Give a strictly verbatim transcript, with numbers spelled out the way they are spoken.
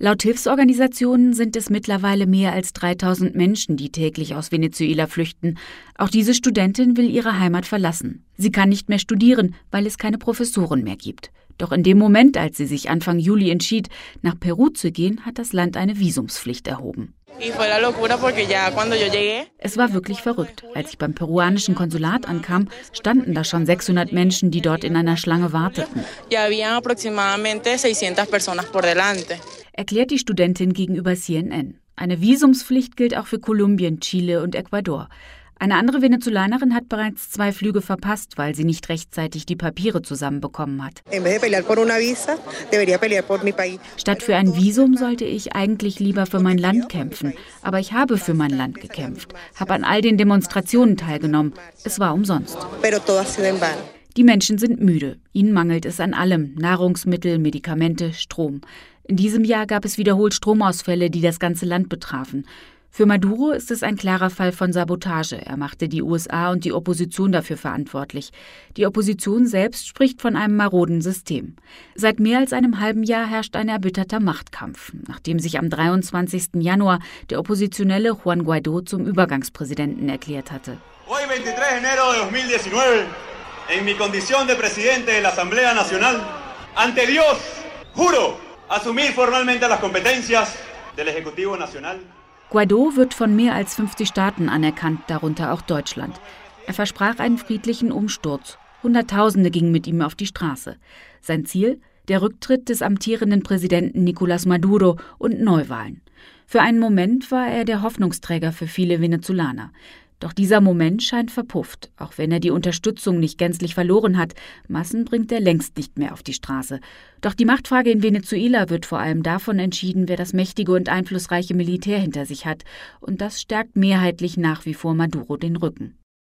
Laut Hilfsorganisationen sind es mittlerweile mehr als dreitausend Menschen, die täglich aus Venezuela flüchten. Auch diese Studentin will ihre Heimat verlassen. Sie kann nicht mehr studieren, weil es keine Professoren mehr gibt. Doch in dem Moment, als sie sich Anfang Juli entschied, nach Peru zu gehen, hat das Land eine Visumspflicht erhoben. Es war wirklich verrückt. Als ich beim peruanischen Konsulat ankam, standen da schon sechshundert Menschen, die dort in einer Schlange warteten. Erklärt die Studentin gegenüber C N N. Eine Visumspflicht gilt auch für Kolumbien, Chile und Ecuador. Eine andere Venezolanerin hat bereits zwei Flüge verpasst, weil sie nicht rechtzeitig die Papiere zusammenbekommen hat. Statt für ein Visum sollte ich eigentlich lieber für mein Land kämpfen. Aber ich habe für mein Land gekämpft, habe an all den Demonstrationen teilgenommen. Es war umsonst. Die Menschen sind müde. Ihnen mangelt es an allem: Nahrungsmittel, Medikamente, Strom. In diesem Jahr gab es wiederholt Stromausfälle, die das ganze Land betrafen. Für Maduro ist es ein klarer Fall von Sabotage. Er machte die U S A und die Opposition dafür verantwortlich. Die Opposition selbst spricht von einem maroden System. Seit mehr als einem halben Jahr herrscht ein erbitterter Machtkampf, nachdem sich am dreiundzwanzigsten Januar der Oppositionelle Juan Guaidó zum Übergangspräsidenten erklärt hatte. Hoy, veintitrés de enero de dos mil diecinueve, en mi condición de presidente de la Asamblea Nacional, ante Dios, juro asumir formalmente las competencias del Ejecutivo Nacional. Guaidó wird von mehr als fünfzig Staaten anerkannt, darunter auch Deutschland. Er versprach einen friedlichen Umsturz. Hunderttausende gingen mit ihm auf die Straße. Sein Ziel? Der Rücktritt des amtierenden Präsidenten Nicolás Maduro und Neuwahlen. Für einen Moment war er der Hoffnungsträger für viele Venezolaner. Doch dieser Moment scheint verpufft, auch wenn er die Unterstützung nicht gänzlich verloren hat. Massen bringt er längst nicht mehr auf die Straße. Doch die Machtfrage in Venezuela wird vor allem davon entschieden, wer das mächtige und einflussreiche Militär hinter sich hat. Und das stärkt mehrheitlich nach wie vor Maduro den Rücken.